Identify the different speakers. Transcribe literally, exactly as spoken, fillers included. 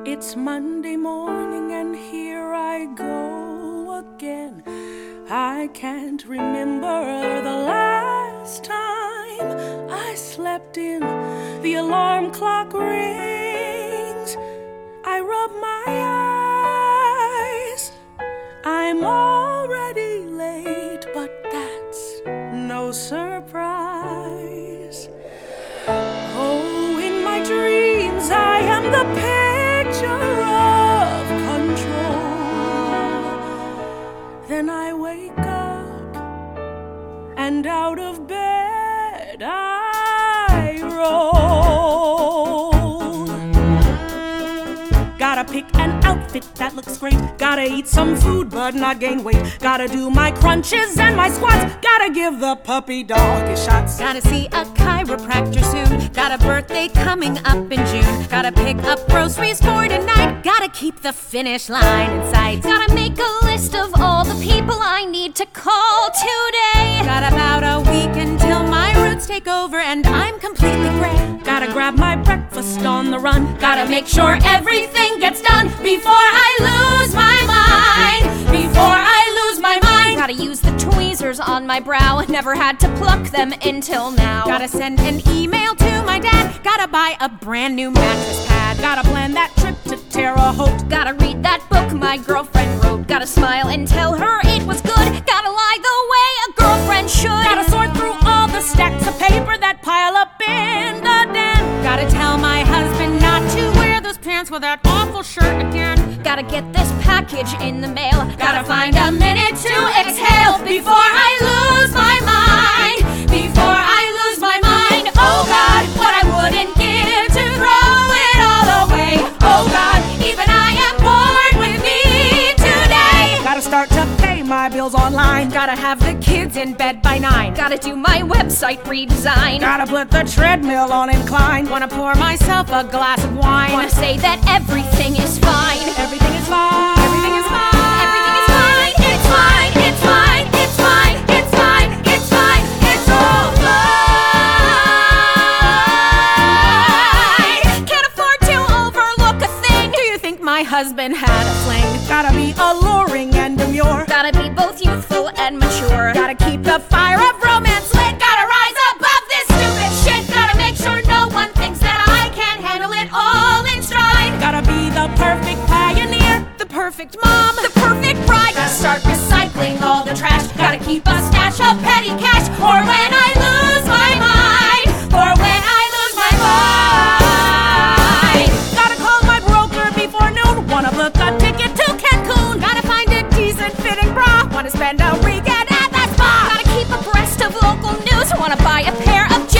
Speaker 1: It's Monday morning and here I go again. I can't remember the last time I slept in. The alarm clock rings. I rub my eyes. I'm already late, but that's no surprise. Oh, in my dreams I am the picture of control. Then I wake up and out of bed I roll. Gotta pick an outfit that looks great. Gotta eat some food but not gain weight. Gotta do my crunches and my squats. Gotta give the puppy dog his shots.
Speaker 2: Gotta see a chiropractor soon. Got a birthday coming up in June. Gotta pick up groceries for tonight. Gotta keep the finish line in sight. Gotta make a list of all the people I need to call today. Got about a week until my roots take over and I'm completely gray.
Speaker 1: Gotta grab my breakfast on the run.
Speaker 2: Gotta make sure everything gets done before I lose my mind. Before I lose my mind. Gotta use the tweezers on my brow. Never had to pluck them until now. Gotta send an email to my dad. Gotta buy a brand new mattress pad.
Speaker 1: Gotta plan that trip to Terre Haute.
Speaker 2: Gotta read that book my girlfriend wrote. Gotta smile and tell her it was good. Gotta lie the way a girlfriend should.
Speaker 1: Gotta sort through all the stacks of paper that pile up in the den.
Speaker 2: Gotta tell my husband not to wear those pants with that awful shirt again. Gotta get this package in the mail. Gotta find a minute to exhale before I lose my mind. Before I lose my mind. Oh God, what I wouldn't give to throw it all away. Oh God, even I am bored with me today.
Speaker 1: Gotta start to pay my bills online.
Speaker 2: Gotta have the kids in bed by nine. Gotta do my website redesign.
Speaker 1: Gotta put the treadmill on incline.
Speaker 2: Wanna pour myself a glass of wine. Wanna say that everything is fine.
Speaker 1: Everything is fine.
Speaker 2: Everything is fine. Everything is fine. It's fine. It's fine. It's fine. It's fine. It's fine. It's all fine. Can't afford to overlook a thing. Do you think my husband had a fling?
Speaker 1: Gotta be alluring and demure.
Speaker 2: Gotta be both youthful and mature.
Speaker 1: Gotta keep the fire of romance lit.
Speaker 2: Gotta rise above this stupid shit. Gotta make sure no one thinks that I can't handle it all in stride.
Speaker 1: Gotta be the perfect pioneer,
Speaker 2: The perfect mom, the perfect bride. Gotta start recycling all the trash. Gotta keep a stash of petty cash for when I lose my mind. For when I lose my mind.
Speaker 1: Gotta call my broker before noon. Wanna book a ticket to Cancun.
Speaker 2: Gotta find a decent fitting bra.
Speaker 1: Wanna spend a weekend at that spa.
Speaker 2: Gotta keep abreast of local news. Wanna buy a pair of